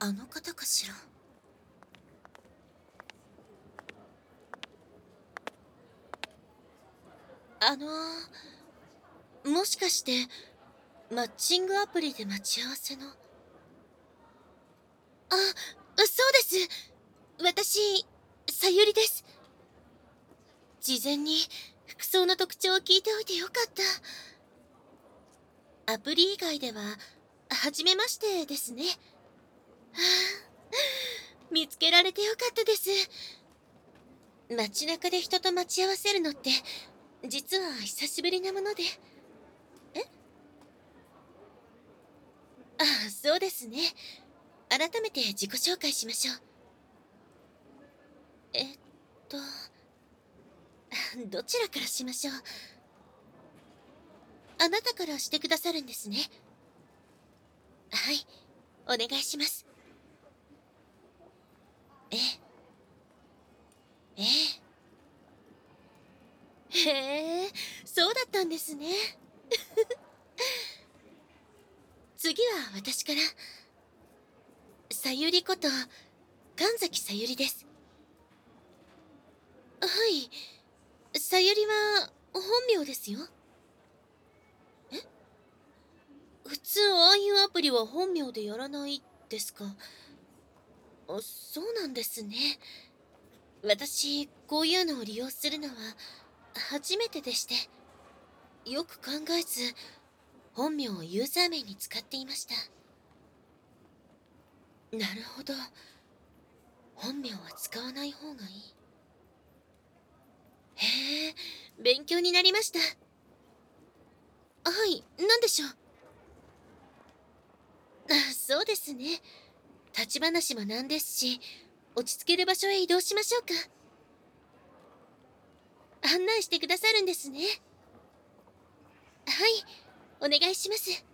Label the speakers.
Speaker 1: あの方かしら。もしかしてマッチングアプリで待ち合わせの。そうです。私、さゆりです。事前に服装の特徴を聞いておいてよかった。アプリ以外では初めましてですね。見つけられてよかったです。街中で人と待ち合わせるのって実は久しぶりなもので。えそうですね。改めて自己紹介しましょう。えっとどちらからしましょう。あなたからしてくださるんですね。はい、お願いします。ええへえ、そうだったんですね。次は私から。さゆりこと神崎さゆりです。はい、さゆりは本名ですよ。え、普通ああいうアプリは本名でやらないですか。そうなんですね。私こういうのを利用するのは初めてでして、よく考えず本名をユーザー名に使っていました。なるほど、本名は使わない方がいい。へえ、勉強になりました。はい、何でしょう。そうですね。立ち話もなんですし、落ち着ける場所へ移動しましょうか。案内してくださるんですね。はい、お願いします。